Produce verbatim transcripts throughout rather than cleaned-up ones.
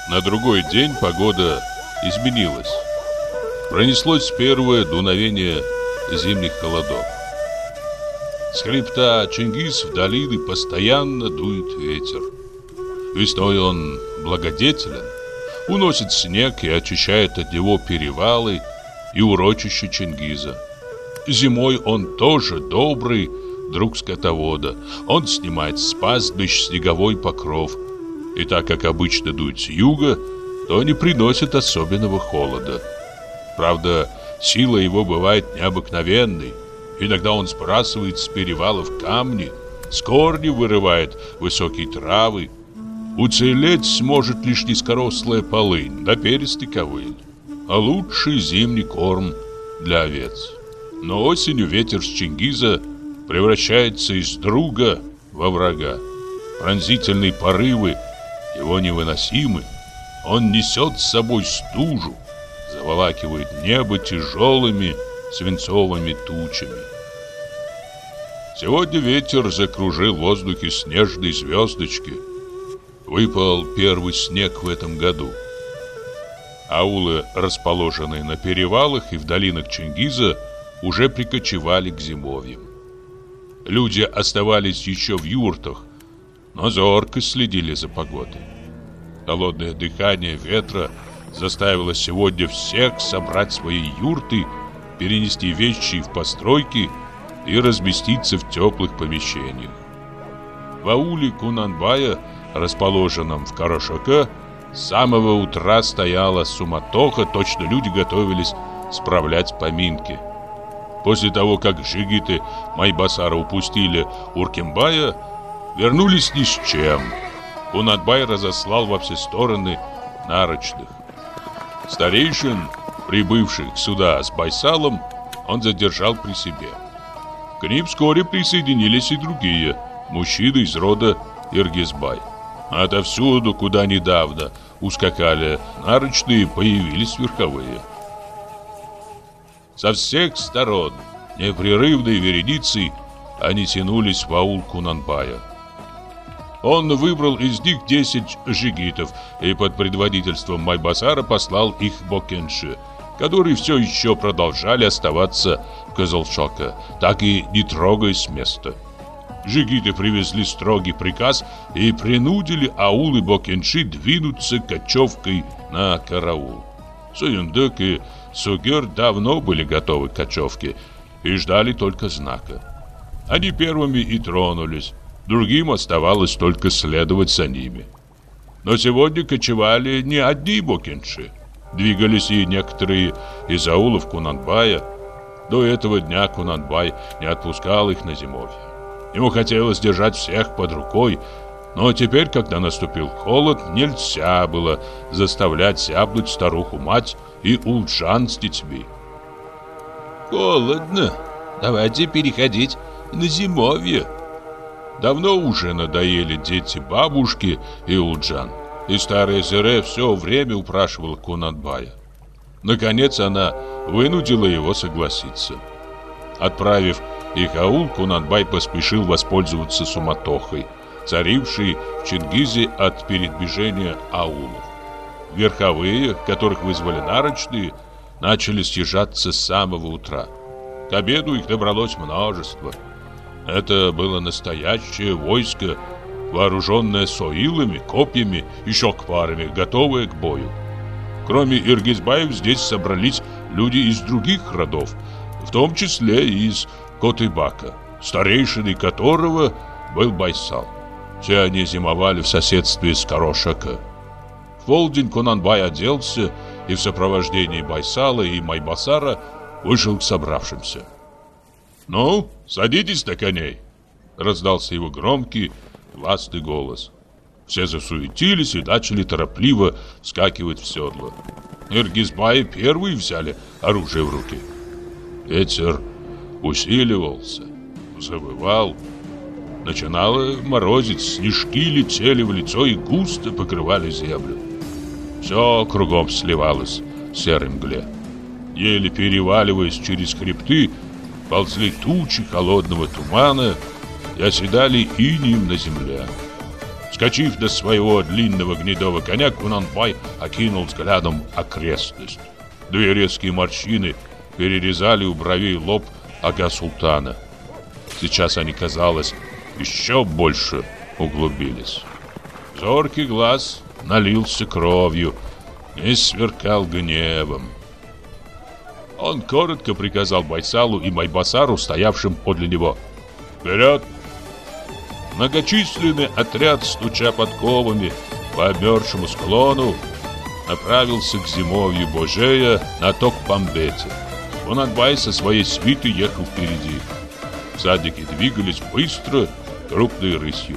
На другой день погода изменилась. Пронеслось первое дуновение зимних холодов. С хребта Чингис в долины постоянно дует ветер. Весной он благодетелен, уносит снег и очищает от него перевалы и урочища Чингиза. Зимой он тоже добрый друг скотовода. Он снимает с пастбищ снеговой покров. И так как обычно дует с юга, то не приносит особенного холода. Правда, сила его бывает необыкновенной. Иногда он сбрасывает с перевалов камни, с корней вырывает высокие травы. Уцелеть сможет лишь низкорослая полынь да перистый ковыль, а лучший зимний корм для овец. Но осенью ветер с Чингиза превращается из друга во врага. Пронзительные порывы его невыносимы. Он несет с собой стужу, заволакивает небо тяжелыми свинцовыми тучами. Сегодня ветер закружил в воздухе снежные звездочки. Выпал первый снег в этом году. Аулы, расположенные на перевалах и в долинах Чингиза, уже прикочевали к зимовьям. Люди оставались еще в юртах, но зорко следили за погодой. Холодное дыхание ветра заставило сегодня всех собрать свои юрты, перенести вещи в постройки и разместиться в теплых помещениях. В ауле Кунанбая, расположенном в Карашаке, с самого утра стояла суматоха, точно люди готовились справлять поминки. После того, как жигиты Майбасара упустили Уркембая, вернулись ни с чем. Кунанбай разослал во все стороны нарочных. Старейшин, прибывших сюда с Байсалом, он задержал при себе. К ним вскоре присоединились и другие мужчины из рода Иргизбай. Отовсюду, куда недавно ускакали нарочные, появились верховые. Со всех сторон, непрерывной вереницей, они тянулись в аул Кунанбая. Он выбрал из них десять жигитов и под предводительством Майбасара послал их в Бокенши, которые все еще продолжали оставаться в Кызылшоке, так и не трогаясь с места. Жигиты привезли строгий приказ и принудили аулы Бокенши двинуться кочевкой на караул. Суюндык и Сугер давно были готовы к кочевке и ждали только знака. Они первыми и тронулись, другим оставалось только следовать за ними. Но сегодня кочевали не одни Бокенши. Двигались и некоторые из аулов Кунанбая. До этого дня Кунанбай не отпускал их на зимовье. Ему хотелось держать всех под рукой, но теперь, когда наступил холод, нельзя было заставлять сябнуть старуху-мать и Улджан с детьми. «Холодно, давайте переходить на зимовье». Давно уже надоели дети бабушки и Улджан, и старая Зере все время упрашивала Кунанбая. Наконец она вынудила его согласиться. Отправив их в аул, Кунанбай поспешил воспользоваться суматохой, царившей в Чингизе от передвижения аулов. Верховые, которых вызвали нарочные, начали съезжаться с самого утра. К обеду их набралось множество. Это было настоящее войско, вооруженное соилами, копьями и шокпарами, готовое к бою. Кроме Иргизбаев здесь собрались люди из других родов, в том числе и из Котыбака, старейшиной которого был Байсал. Все они зимовали в соседстве с Карашаке. В полдень Кунанбай оделся и в сопровождении Байсала и Майбасара вышел к собравшимся. «Ну, садитесь на коней!» — раздался его громкий, властный голос. Все засуетились и начали торопливо вскакивать в седло. Иргизбаи первые взяли оружие в руки. Ветер усиливался, завывал. Начинало морозить, снежки летели в лицо и густо покрывали землю. Все кругом сливалось в серой мгле. Еле переваливаясь через хребты, ползли тучи холодного тумана и оседали инеем на земле. Вскочив до своего длинного гнедого коня, Кунанбай окинул взглядом окрестность. Две резкие морщины перерезали у бровей лоб ага-султана. Сейчас они, казалось, еще больше углубились. Зоркий глаз налился кровью и сверкал гневом. Он коротко приказал Байсалу и Майбасару, стоявшим подле него: «Вперед!» Многочисленный отряд, стуча подковами по обмерзшему склону, направился к зимовью Божея на Токпамбете. Кунанбай со своей свитой ехал впереди. Всадники двигались быстро, крупной рысью.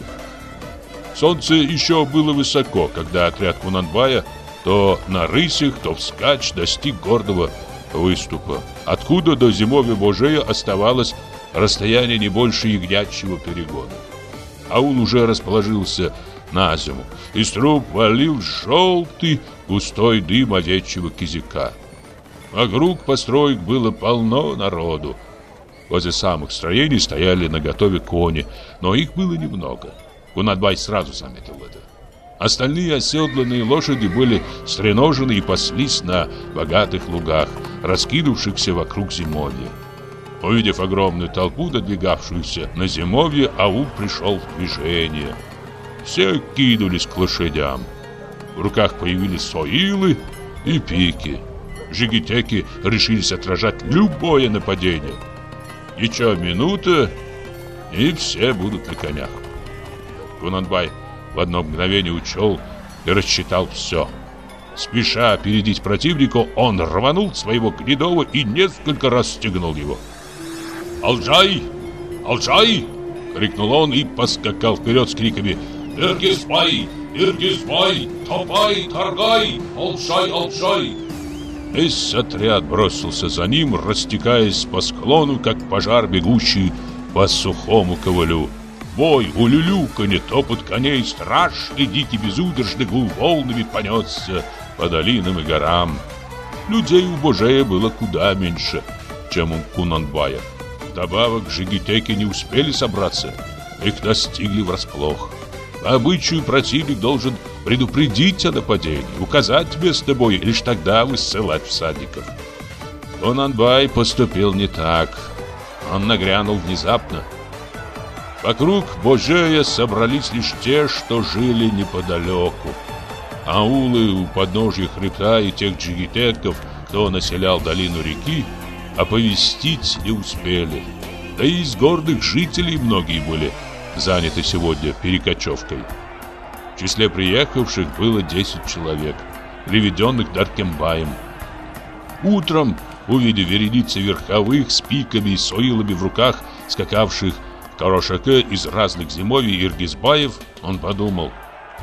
Солнце еще было высоко, когда отряд Кунанбая то на рысях, то вскачь достиг гордого выступа, откуда до зимовья Божея оставалось расстояние не больше ягнячьего перегона. Аул уже расположился на зиму. Из труб валил желтый густой дым овечьего кизяка. Вокруг построек было полно народу. Возле самых строений стояли наготове кони, но их было немного. Кунанбай сразу заметил это. Остальные оседланные лошади были стреножены и паслись на богатых лугах, раскинувшихся вокруг зимовья. Увидев огромную толпу, надвигавшуюся на зимовье, аул пришел в движение. Все кинулись к лошадям. В руках появились соилы и пики. Жигитеки решились отражать любое нападение. Еще минута, и все будут на конях. Кунанбай в одно мгновение учел и рассчитал все. Спеша опередить противника, он рванул своего гнедого и несколько раз стегнул его. «Алжай! Алжай!» — крикнул он и поскакал вперед с криками: «Иргизбай! Иргизбай! Топай! Таргай! Алжай! Алжай!» Весь отряд бросился за ним, растекаясь по склону, как пожар, бегущий по сухому ковылю. Бой, улюлюканье, топот коней, страшный, дикий, безудержный гул волнами понесся по долинам и горам. Людей у Божея было куда меньше, чем у Кунанбая. Вдобавок жигитеки не успели собраться, их настигли врасплох. По обычаю противник должен предупредить о нападении, указать место боя, и лишь тогда высылать всадников. Кунанбай поступил не так. Он нагрянул внезапно. Вокруг Божея собрались лишь те, что жили неподалеку. Аулы у подножья хребта и тех джигитеков, кто населял долину реки, оповестить не успели. Да и из гордых жителей многие были заняты сегодня перекочевкой. В числе приехавших было десять человек, приведенных Даркембаем. Утром, увидев вереницы верховых с пиками и соилами в руках, скакавших в Карошаке из разных зимовий Иргизбаев, он подумал: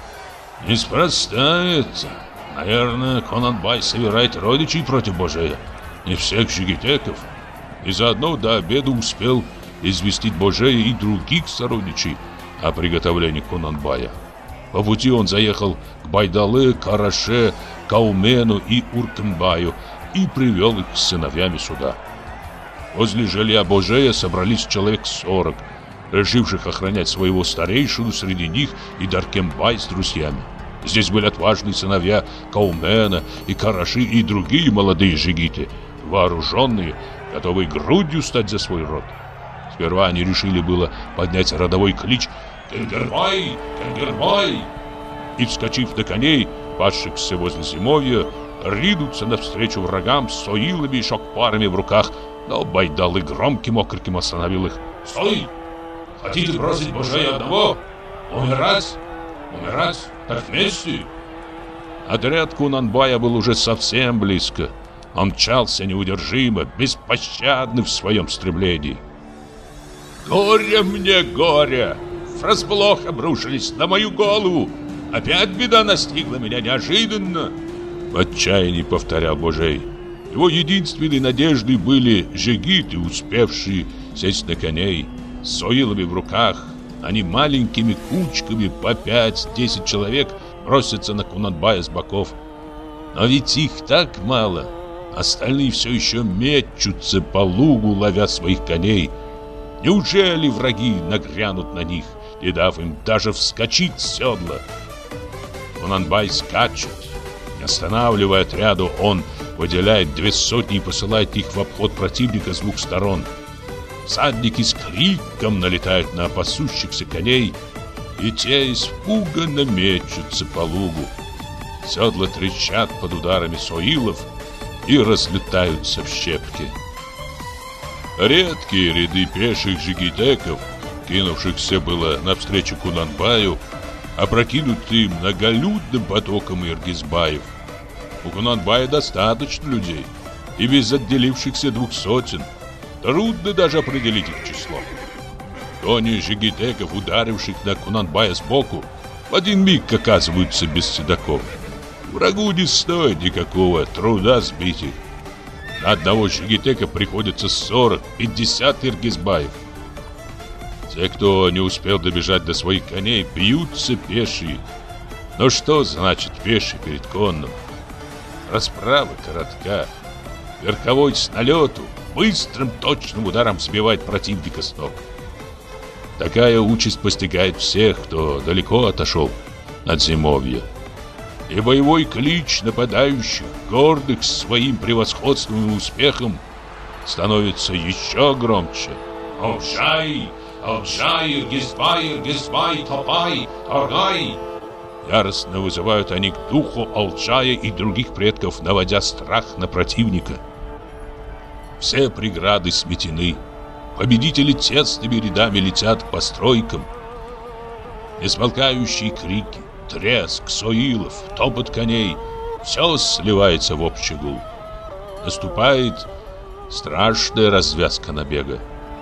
неспроста это. Наверное, Кунанбай собирает родичей против Божея, не всех жигитеков, и заодно до обеда успел известить Божея и других сородичей о приготовлении Кунанбая. По пути он заехал к Байдалы, Караше, Каумену и Уркембаю и привел их с сыновьями сюда. Возле жилья Божея собрались человек сорок, решивших охранять своего старейшину, среди них и Даркембай с друзьями. Здесь были отважные сыновья Каумена и Караши и другие молодые жигиты, вооруженные, готовые грудью стать за свой род. Сперва они решили было поднять родовой клич «Кенгербай! Кенгербай!» и, вскочив на коней, пасшихся возле зимовья, ринуться навстречу врагам с соилами и шокпарами в руках, но Байдалы громким окриком остановил их. «Стой! Хотите бросить Божея одного? Умирать? Умирать? Так вместе?» Отряд Кунанбая был уже совсем близко. Он мчался неудержимо, беспощадно в своем стремлении. «Горе мне, горе! Врасплох обрушились на мою голову! Опять беда настигла меня неожиданно!» В отчаянии повторял Божей. Его единственной надеждой были жигиты, успевшие сесть на коней, с соилами в руках. Они маленькими кучками по пять-десять человек бросятся на Кунанбая с боков. Но ведь их так мало. Остальные все еще мечутся по лугу, ловя своих коней. Неужели враги нагрянут на них? не дав им даже вскочить с седла. Кунанбай скачет. Не останавливая отряду, он выделяет две сотни и посылает их в обход противника с двух сторон. Всадники с криком налетают на пасущихся коней, и те испуганно мечутся по лугу. Седла трещат под ударами соилов и разлетаются в щепки. Редкие ряды пеших жигитеков, кинувшихся было навстречу Кунанбаю, опрокинуты многолюдным потоком иргизбаев. У Кунанбая достаточно людей, и без отделившихся двух сотен трудно даже определить их число. Кони жигитеков, ударивших на Кунанбая сбоку, в один миг оказываются без седаков. Врагу не стоит никакого труда сбить их. На одного жигитека приходится сорок-пятьдесят иргизбаев. Те, кто не успел добежать до своих коней, бьются пешие. Но что значит пеший перед конным? Расправа коротка. Верховой с налету быстрым точным ударом сбивает противника с ног. Такая участь постигает всех, кто далеко отошел от зимовья. И боевой клич нападающих, гордых своим превосходством и успехом, становится еще громче. «Алчай! Алчай! Иргизбай! Иргизбай! Топай! Торгай!» Яростно вызывают они к духу Алчая и других предков, наводя страх на противника. Все преграды сметены. Победители тесными рядами летят к постройкам. Несмолкающие крики, треск соилов, топот коней — все сливается в общий гул. Наступает страшная развязка набега.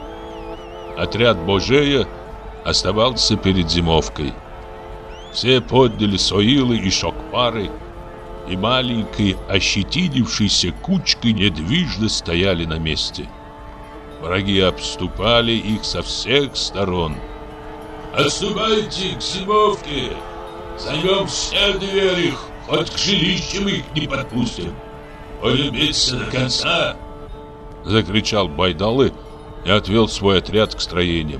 Отряд Божея оставался перед зимовкой. Все подняли соилы и шокпары, и маленькой ощетинившейся кучкой недвижно стояли на месте. Враги обступали их со всех сторон. «Отступайте к зимовке! Займем все двери, хоть к жилищам их не подпустим! Будем биться до конца!» Закричал Байдалы и отвел свой отряд к строениям.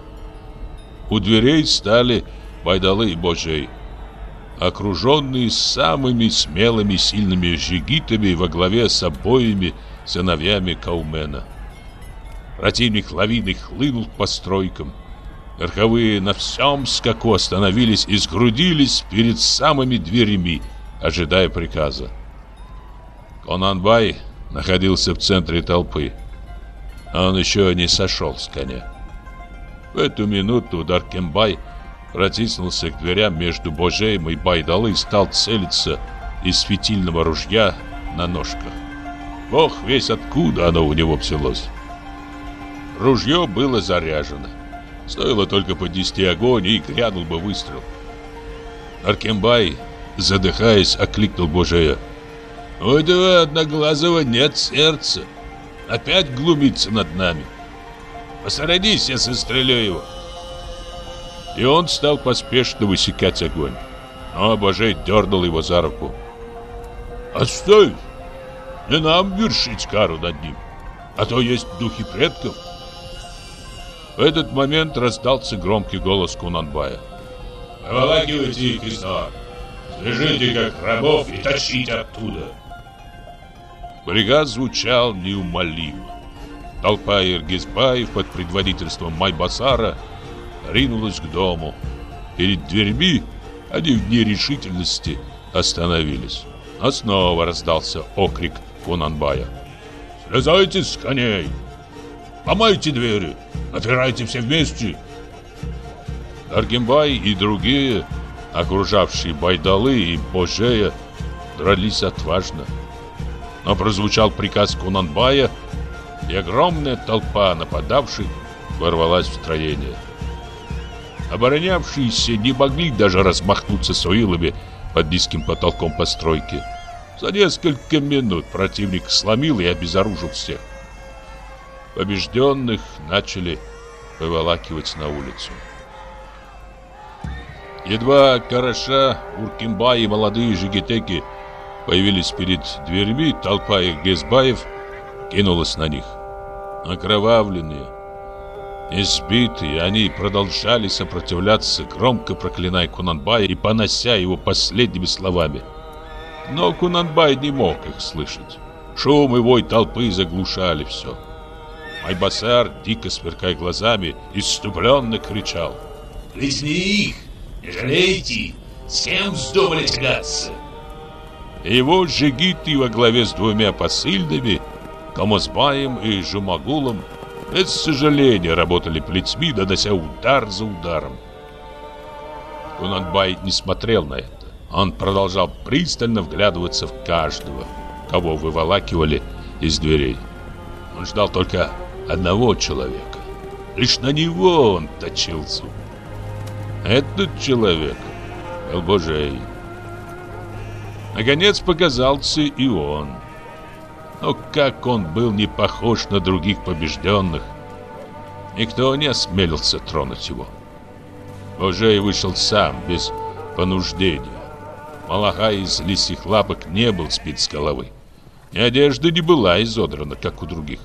У дверей стали Байдалы и Божей, окруженные самыми смелыми сильными жигитами во главе с обоими сыновьями Каумена. Противник лавиной хлынул к постройкам. Верховые на всем скаку остановились и сгрудились перед самыми дверями, ожидая приказа. Кунанбай находился в центре толпы. Он еще не сошел с коня. В эту минуту Даркембай протиснулся к дверям между Божеем и Байдалы и стал целиться из фитильного ружья на ножках. Бог весь откуда оно у него взялось. Ружье было заряжено. Стоило только поднести огонь, и грянул бы выстрел. Даркембай, задыхаясь, окликнул Божея: «У этого одноглазого нет сердца. Опять глумится над нами. Посторонись, я застрелю его». И он стал поспешно высекать огонь. Но Божей дернул его за руку. «Отстой! Не нам вершить кару над ним, а то есть духи предков». В этот момент раздался громкий голос Кунанбая: «Поволакивайте их из ног, свяжите как рабов и тащите оттуда». Приказ звучал неумолимо. Толпа иргизбаев под предводительством Майбасара ринулась к дому. Перед дверьми они в нерешительности остановились. А снова раздался окрик Кунанбая: «Слезайте с коней! Ломайте двери! Отпирайте все вместе!» Даркембай и другие, окружавшие Байдалы и Божея, дрались отважно. Но прозвучал приказ Кунанбая, и огромная толпа нападавших ворвалась в строение. Оборонявшиеся не могли даже размахнуться соилами под низким потолком постройки. За несколько минут противник сломил и обезоружил всех. Побежденных начали выволакивать на улицу. Едва Караша, Уркимбай и молодые жигитеки появились перед дверьми, толпа иргизбаев кинулась на них. Окровавленные, Избитые, они продолжали сопротивляться, громко проклиная Кунанбая и понося его последними словами. Но Кунанбай не мог их слышать. Шум и вой толпы заглушали все. Майбасар, дико сверкая глазами, исступленно кричал: «Лизни их! Не жалейте! С кем вздумали тягаться?» Его джигиты во главе с двумя посыльными, Камазбаем и Жумагулом, без сожаления работали плетьми, донося удар за ударом. Кунанбай не смотрел на это. Он продолжал пристально вглядываться в каждого, кого выволакивали из дверей. Он ждал только одного человека. Лишь на него он точил зуб. Этот человек был Божей. Наконец показался и он. Но как он был не похож на других побежденных. Никто не осмелился тронуть его. Божей вышел сам, без понуждения. Малахай из лисьих лапок не был сбит с головы. Ни одежда не была изодрана, как у других.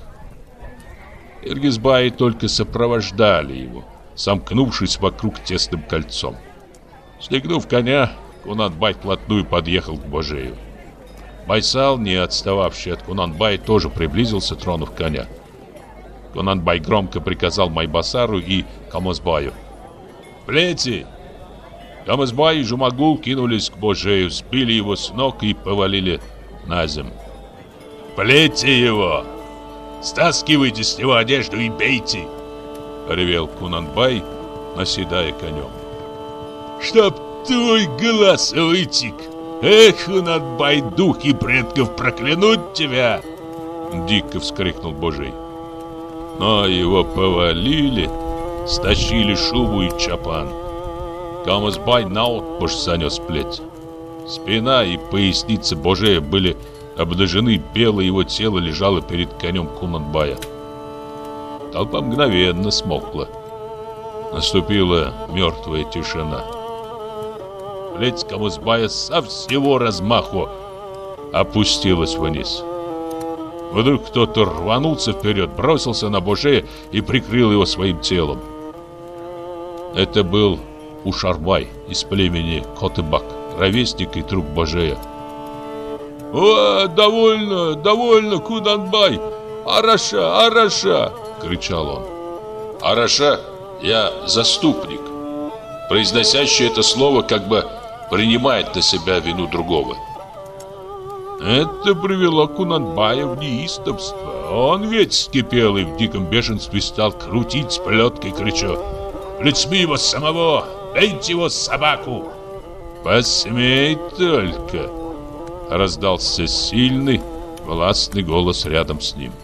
Иргизбаи только сопровождали его, сомкнувшись вокруг тесным кольцом. Стегнув коня, Кунанбай вплотную подъехал к Божею. Байсал, не отстававший от Кунанбая, тоже приблизился, тронув коня. Кунанбай громко приказал Майбасару и Камазбаю: «Плети!» Камазбай и Жумагул кинулись к Божею, сбили его с ног и повалили на землю. «Плейте его! Стаскивайте с него одежду и бейте!» — ревел Кунанбай, наседая конем. «Чтоб твой глаз вытек! Эх, Кунанбай, духи предков проклянут тебя!» — дико вскрикнул Божей. Но его повалили, стащили шубу и чапан. Камазбай наотмашь занес плеть. Спина и поясница Божея были обнажены, белое его тело лежало перед конем Кунанбая. Толпа мгновенно смолкла. Наступила мертвая тишина. Плеть Камазбая со всего размаху опустилась вниз. Вдруг кто-то рванулся вперед, бросился на Божея и прикрыл его своим телом. Это был Пушарбай из племени Котыбак, ровесник и друг Божея. «О, довольно, довольно, Кунанбай! Араша, Араша!» — кричал он. «Араша, я заступник», произносящий это слово как бы принимает на себя вину другого. Это привело Кунанбая в неистовство. Он ведь вскипел и в диком бешенстве стал крутить с плеткой, крича: «Плетьми его самого! Бейте его, собаку!» «Посмей только!» — раздался сильный, властный голос рядом с ним.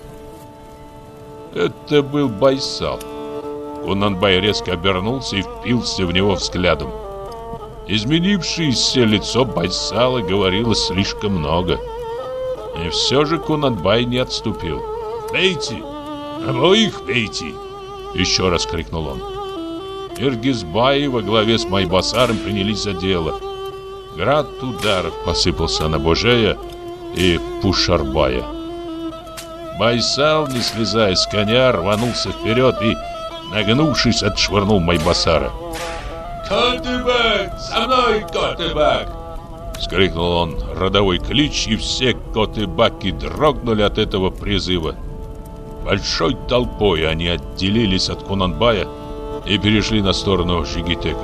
Это был Байсал. Кунанбай резко обернулся и впился в него взглядом. Изменившееся лицо Байсала говорило слишком много. И все же Кунанбай не отступил. «Бейте! Обоих бейте!» — еще раз крикнул он. Иргизбаи во главе с Майбасаром принялись за дело. Град ударов посыпался на Божея и Пушарбая. Байсал, не слезая с коня, рванулся вперед и, нагнувшись, отшвырнул Майбасара. «Котыбак! За мной, Котыбак!» — вскрикнул он родовой клич, и все Котыбаки дрогнули от этого призыва. Большой толпой они отделились от Кунанбая и перешли на сторону жигитеков.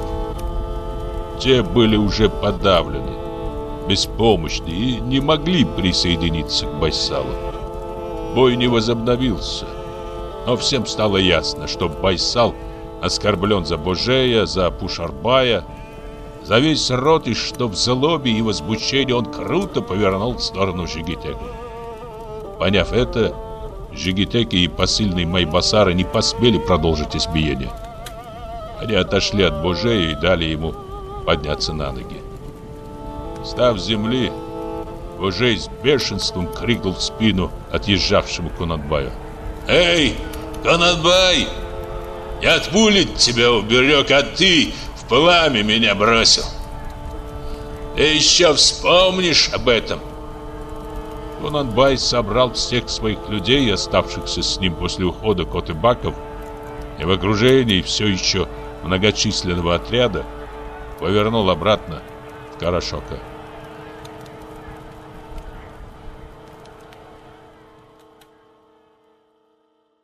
Те были уже подавлены, беспомощны и не могли присоединиться к Байсалу. Бой не возобновился, но всем стало ясно, что Байсал оскорблен за Божея, за Пушарбая, за весь род, и что в злобе и возмущении он круто повернул в сторону жигитеков. Поняв это, жигитеки и посыльные Майбасара не посмели продолжить избиение. Они отошли от Божея и дали ему подняться на ноги. Встав с земли, Божей с бешенством крикнул в спину отъезжавшему Кунанбаю: «Эй, Кунанбай! Я от пули тебя уберег, а ты в пламя меня бросил. Ты еще вспомнишь об этом?» Кунанбай собрал всех своих людей, оставшихся с ним после ухода Котыбаков, и в окружении все еще многочисленного отряда повернул обратно в Карашока.